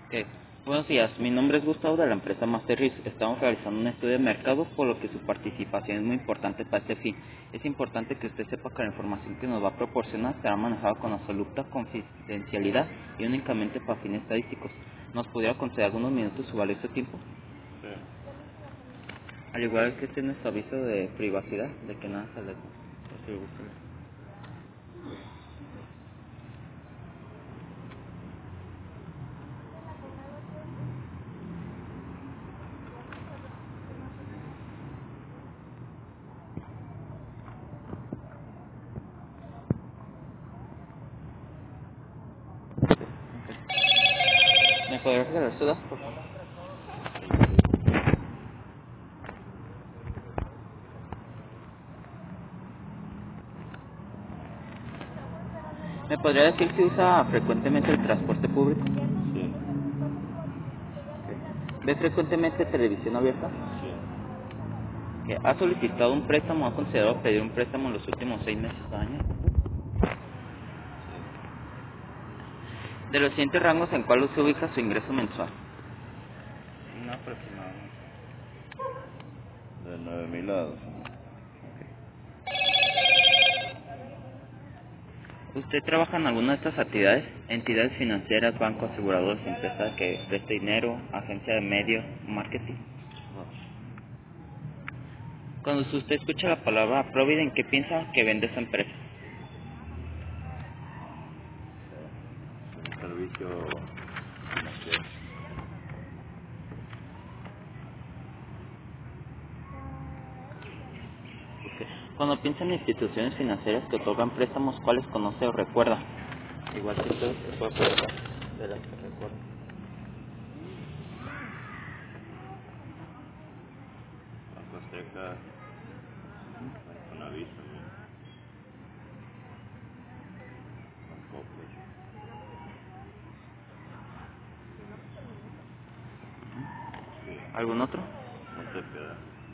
Ok. Buenos días, mi nombre es Gustavo de la empresa Master Risk. Estamos realizando un estudio de mercado, por lo que su participación es muy importante para este fin. Es importante que usted sepa que la información que nos va a proporcionar será manejada con absoluta confidencialidad y únicamente para fines estadísticos. ¿Nos pudiera conceder algunos minutos su valioso tiempo? Sí. Al igual que este es nuestro aviso de privacidad, de que nada se le... si le gusta. ¿Me podría regalar su datos, por favor? ¿Me podría decir si usa frecuentemente el transporte público? Sí. ¿Ve frecuentemente televisión abierta? Sí. ¿Que ha solicitado un préstamo o ha considerado pedir un préstamo en los últimos 6 meses o años? Sí. De los siguientes rangos, ¿en cuál se ubica su ingreso mensual? No aproximadamente. De 9.000 a 12.000. ¿Usted trabaja en alguna de estas actividades? Entidades financieras, bancos, aseguradoras, empresas que presta dinero, agencia de medios, marketing. No. Cuando usted escucha la palabra Provident, ¿qué piensa que vende esa empresa? Un servicio financiero. Ok. Cuando piensa en instituciones financieras que otorgan préstamos, ¿cuáles conoce o recuerda? Igual que usted se puede acordar de las que recuerda. Banco Azteca. Infonavit también. Bancoppel. Sí. ¿Algún otro? Montepiedad.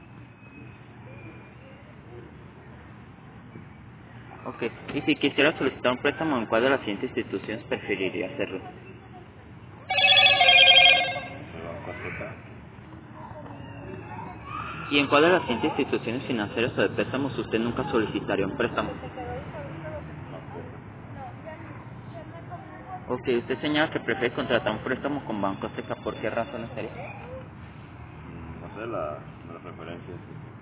Ok. Y si quisiera solicitar un préstamo, ¿en cuál de las siguientes instituciones preferiría hacerlo? El Banco Azteca. ¿Y en cuál de las siguientes instituciones financieras o de préstamos usted nunca solicitaría un préstamo? Bancoppel. Ok, usted señala que prefiere contratar un préstamo con Banco Azteca. ¿Por qué razón sería? No sé las referencias que tiene.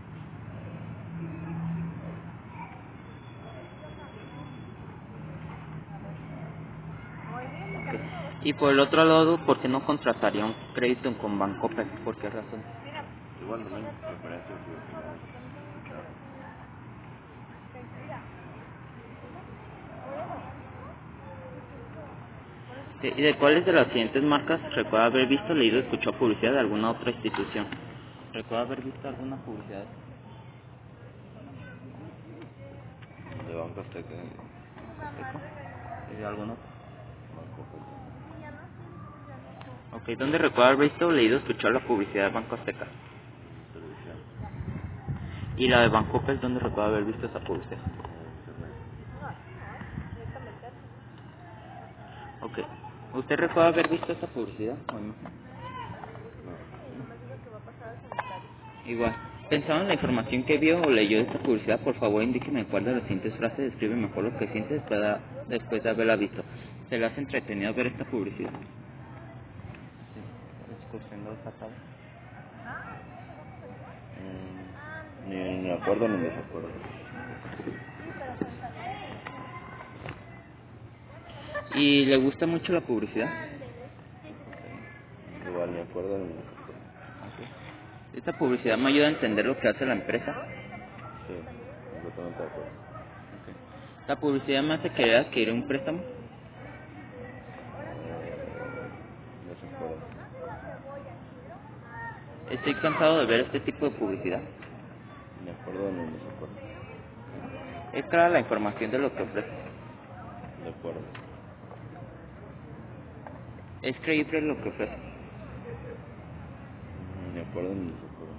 Ok. Y por el otro lado, ¿por qué no contrataría un crédito con Bancoppel? ¿Por qué razón? Igual también referencias y opiniones escuchadas. Ok, ¿y de cuáles de las siguientes marcas recuerda haber visto, leído o escuchado publicidad de alguna otra institución? ¿Recuerda haber visto alguna publicidad? De Banco Azteca y Azteca? ¿Y de algún otro? Bancoppel también. Ok, ¿dónde recuerda haber visto, leído o escuchado la publicidad de Banco Azteca? En televisión. ¿Y la de Bancoppel, dónde recuerda haber visto esa publicidad? En internet. Ok. ¿Usted recuerda haber visto esa publicidad o no? No. Igual. Pensando en la información que vio o leyó de esta publicidad, por favor indíqueme cuál de las siguientes frases describe mejor lo que siente después de haberla visto. ¿Se le hace entretenido ver esta publicidad? Sí, excursión pasado. Ni me acuerdo ni me desacuerdo. ¿Y le gusta mucho la publicidad? Igual ni acuerdo ni me desacuerdo. Ok. ¿Esta publicidad me ayuda a entender lo que hace la empresa? Sí, completamente de acuerdo. Ok. ¿La publicidad me hace querer adquirir un préstamo? Desacuerdo. Estoy cansado de ver este tipo de publicidad. Ni acuerdo ni desacuerdo. Es clara la información de lo que ofrece. De acuerdo. Es creíble lo que ofrece. Ni acuerdo ni desacuerdo.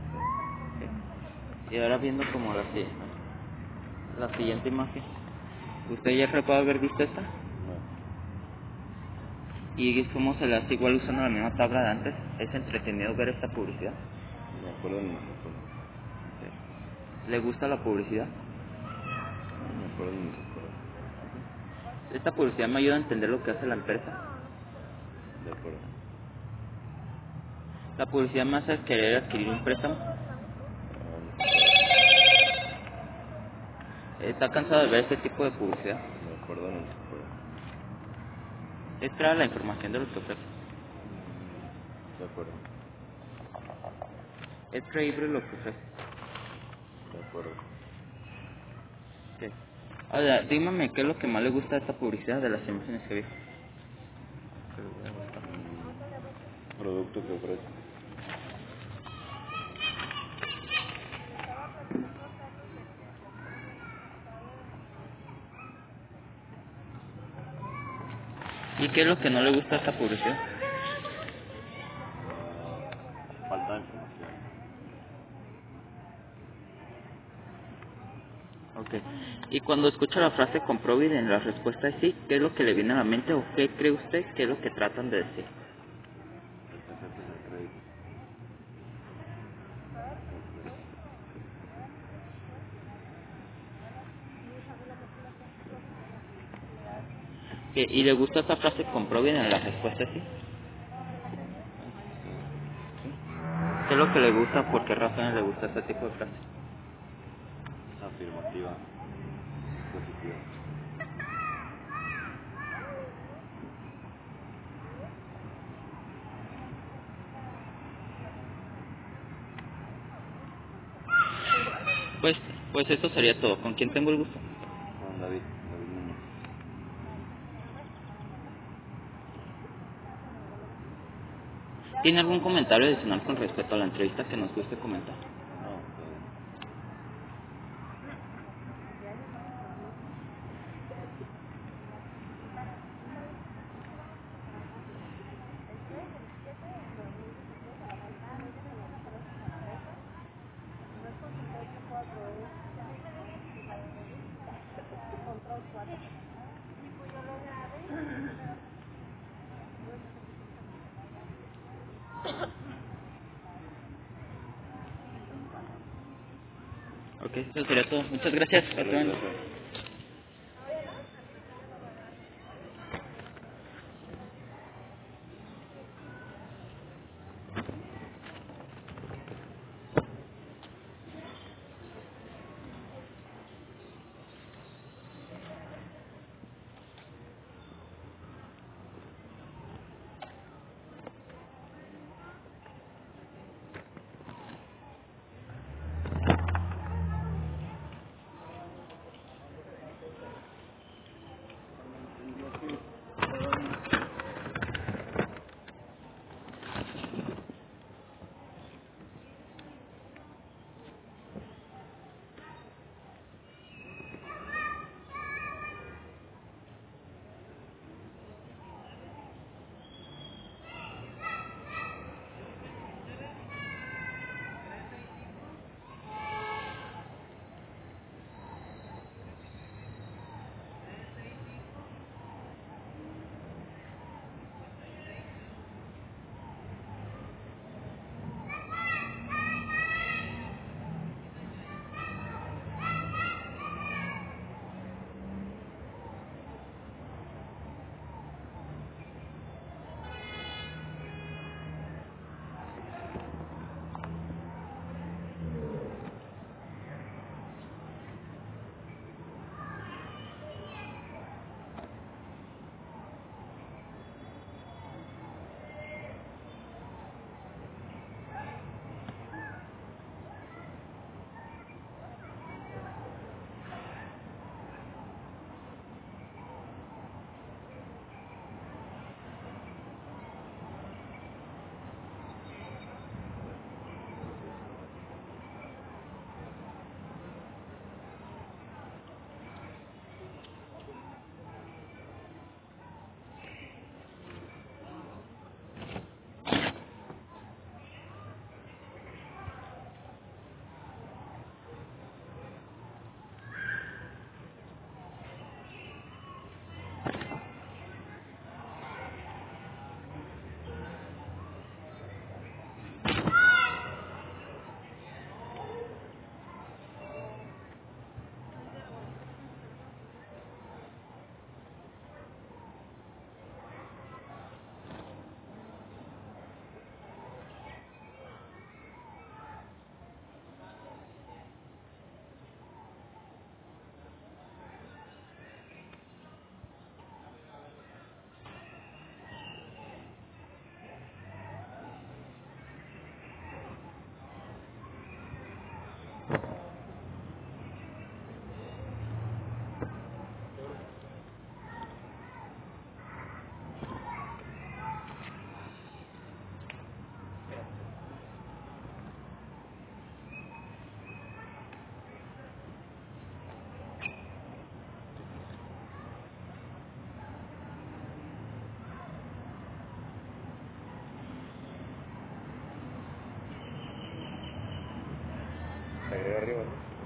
Ok. Y ahora viendo como la siguiente imagen. ¿Usted ya recuerda haber visto esta? No. ¿Y cómo se le hace igual usando la misma tabla de antes? ¿Es entretenido ver esta publicidad? Me acuerdo ni me acuerdo. ¿Le gusta la publicidad? No me acuerdo ni me acuerdo. Esta publicidad me ayuda a entender lo que hace la empresa. De acuerdo. La publicidad me hace querer adquirir un préstamo. ¿Está cansado de ver este tipo de publicidad? Me acuerdo ni me acuerdo. ¿Es clara la información de lo que ofrece? De acuerdo. ¿Es creíble lo que ofrece? De acuerdo. Sí. Ahora, dígame qué es lo que más le gusta de esta publicidad de las imágenes que vio. Producto que ofrece. ¿Y qué es lo que no le gusta de esta publicidad? Falta de información. Ok. Y cuando escucha la frase compruebe y la respuesta es sí, ¿qué es lo que le viene a la mente o qué cree usted que es lo que tratan de decir? El tarjetas de crédito. ¿Y le gusta esta frase compruebe y la respuesta es sí? ¿Qué es lo que le gusta? ¿Por qué razones le gusta este tipo de frase? Afirmativa. Positiva. Pues, pues eso sería todo. ¿Con quién tengo el gusto? Con David. David Muñoz. ¿Tiene algún comentario adicional con respecto a la entrevista que nos guste comentar? No, todavía. Ok, eso sería todo. Muchas gracias. Hasta luego. Gracias. ahí arriba, ¿no?